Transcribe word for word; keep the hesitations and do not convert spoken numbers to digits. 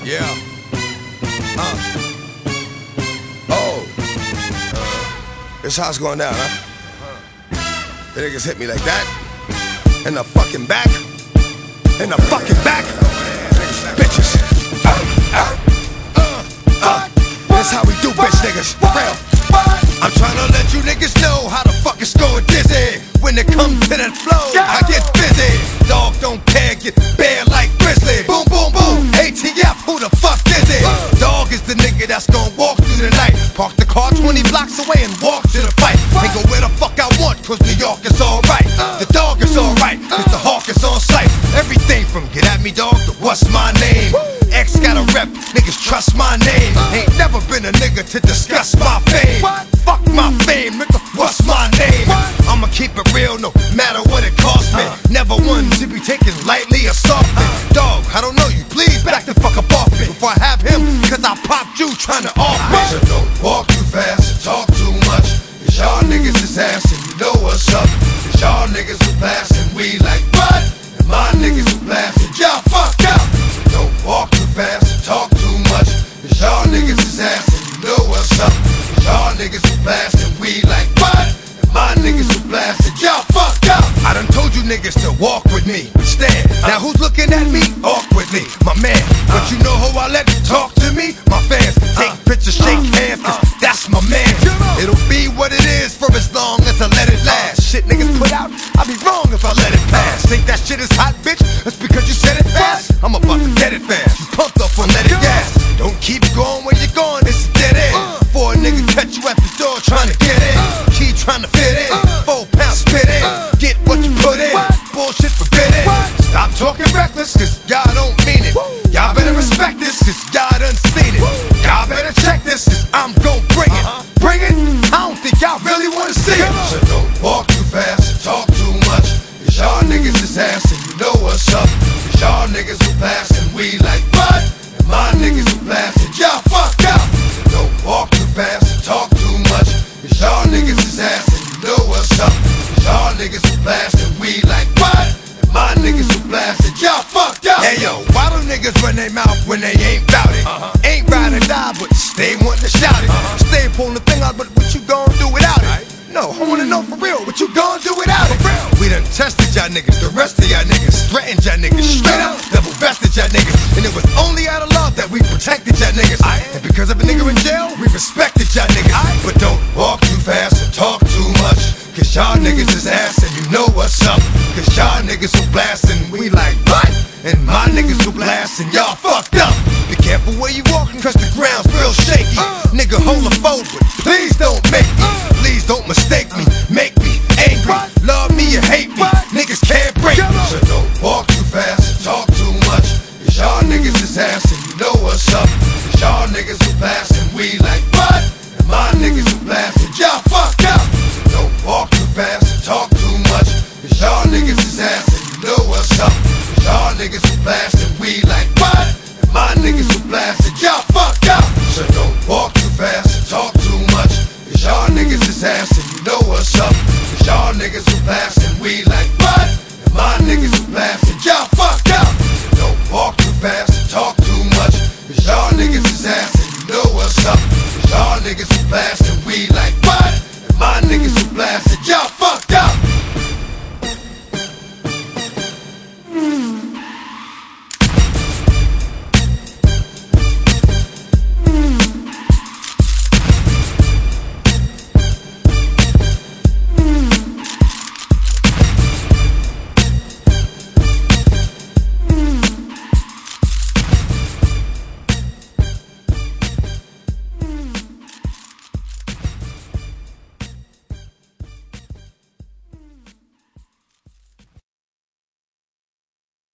Yeah. Uh. Oh. Uh. This how it's going down, huh? Uh. The niggas hit me like that. In the fucking back. In the fucking back. Bitches. Uh. Uh. Uh. That's how we do, bitch niggas. For real. I'm trying to let you niggas know how the fuck it's going dizzy. When it comes to that flow, I get busy. Dog don't care, get bare like Grizzly. Boom, boom, boom, A T F, who the fuck is it? Dog is the nigga that's gonna walk through the night. Park the car twenty blocks away and walk to the fight. And go where the fuck I want, cause New York is alright. The dog is alright, cause the hawk is on sight. Everything from get at me dog to what's my name. X got a rep, niggas trust my name. Ain't never been a nigga to discuss my fame. Fuck my fame, nigga, what's my name? I'ma keep it real no matter what it costs me. Never one to be taken lightly or softly. Dog, I don't know you, please back the fuck up off me before I have him, cause I popped you trying to off me. So don't walk too fast and talk too much, cause y'all niggas is ass and you know what's up. Cause y'all niggas who blast and we like what? And my niggas who blast and y'all fuck up. So don't walk too fast and talk too much, cause y'all niggas is ass and you know what's up. Cause y'all niggas who blast and we like what? And my niggas who blast and y'all fuck up. I done told you niggas to walk with me, but stand. Now who's looking at me? Awkwardly, my man. But you know who I let talk to me? My fans. Take pictures, shake hands, cause that's my man. It'll be what it is for as long as I let it last. Shit niggas put out, I'd be wrong if I let it pass. Think that shit is hot, bitch? That's because you said it fast. I'm about to get it fast. You pumped up on let it gas. Don't keep going where you're going, it's a dead end. Before a nigga catch you at the door trying to get in. Key trying to fit in. Four pounds spit in. Get what you put in. Bullshit forbidden. Stop talking reckless, cause y'all don't mean it. Y'all better respect this, cause y'all done seen it. Y'all better check this, cause I'm gon' bring it. Bring it? I don't think y'all really wanna see it. So don't walk too fast and talk too much, cause y'all niggas is ass and you know what's up. Cause y'all niggas who blast and we like what? And my niggas who blast and y'all fuck up. So don't walk too fast and talk too much, cause y'all niggas is ass and you know what's up. Cause y'all niggas who blast and we like what? And my niggas who blast and y'all fuck up. Hey yo, why do niggas run their mouth when they ain't bout it? Uh-huh. Ain't ride or die, but stay wantin' to shout it. Uh-huh. Stay pulling the thing out, but what you gon' do without it? Right. No, I wanna know for real, what you gon' do without it? We done tested y'all niggas, the rest of y'all niggas threatened y'all niggas, straight up double vested y'all niggas. And it was only out of love that we protected y'all niggas. And because of a nigga in jail, we respected y'all niggas. But don't walk too fast and talk too much, cause y'all niggas is ass and you know what's up. Cause y'all niggas who blast and we like what? And my niggas who blast and y'all fucked up. Be careful where you walking, cause the ground's real shaky. uh, Nigga hold a foe, but please don't make me. uh, Please don't mistake me.